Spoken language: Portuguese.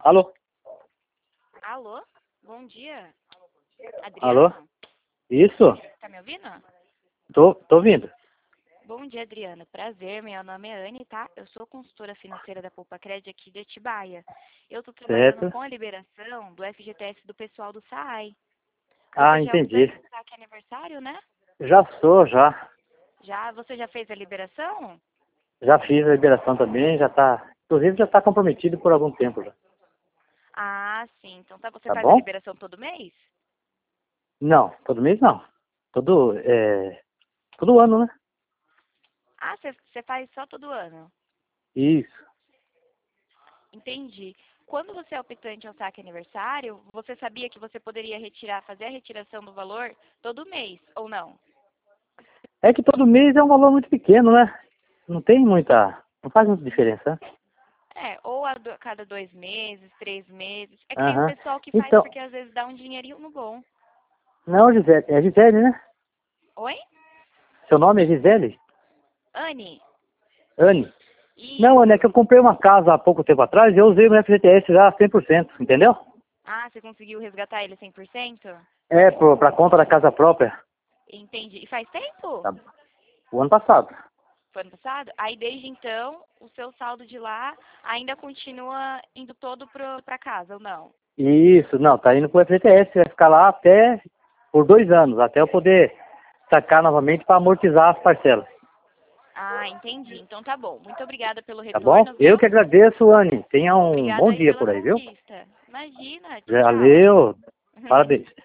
Alô? Alô? Bom dia. Alô? Adriano? Isso? Tá me ouvindo? Tô ouvindo. Bom dia, Adriano. Prazer, meu nome é Anne, tá? Eu sou consultora financeira da Poupa Crédito aqui de Atibaia. Eu tô trabalhando Certo. com a liberação do FGTS do pessoal do SAAI. Ah, Você já é entendi. optante do saque aniversário, né? Já sou, já. Você já fez a liberação? Já fiz a liberação também, já tá. Inclusive já tá comprometido por algum tempo já. Ah, sim. Então tá, você Tá faz a bom? liberação todo mês? Não, todo mês não. Todo ano, né? Ah, você faz só todo ano. Isso. Entendi. Quando você é optante ao saque aniversário, você sabia que você poderia fazer a retiração do valor todo mês, ou não? É que todo mês é um valor muito pequeno, né? Não tem muita. Não faz muita diferença, né? Ou a cada 2 meses, 3 meses. É que tem um Aham. pessoal que faz Então, porque às vezes dá um dinheirinho no bom. não, Gisele. É Gisele, né? Oi? Seu nome é Gisele? Anne? Anne? Não, Anne, é que Isso. eu comprei uma casa há pouco tempo atrás e eu usei o meu FGTS já 100%, entendeu? Ah, você conseguiu resgatar ele 100%? É, pra conta da casa própria. Entendi. E faz tempo? Tá. O ano passado. Foi ano passado? Aí desde então, o seu saldo de lá ainda continua indo todo pra casa, ou não? Isso, não, tá indo pro FGTS, vai ficar lá até por 2 anos, até eu poder sacar novamente para amortizar as parcelas. Ah, entendi. Então tá bom. Muito obrigada pelo Tá bom? retorno, Eu viu? que agradeço, Anne. Tenha um Obrigada bom aí dia pela por aí, viu? conquista. Imagina. Tchau, tchau. Valeu. Parabéns.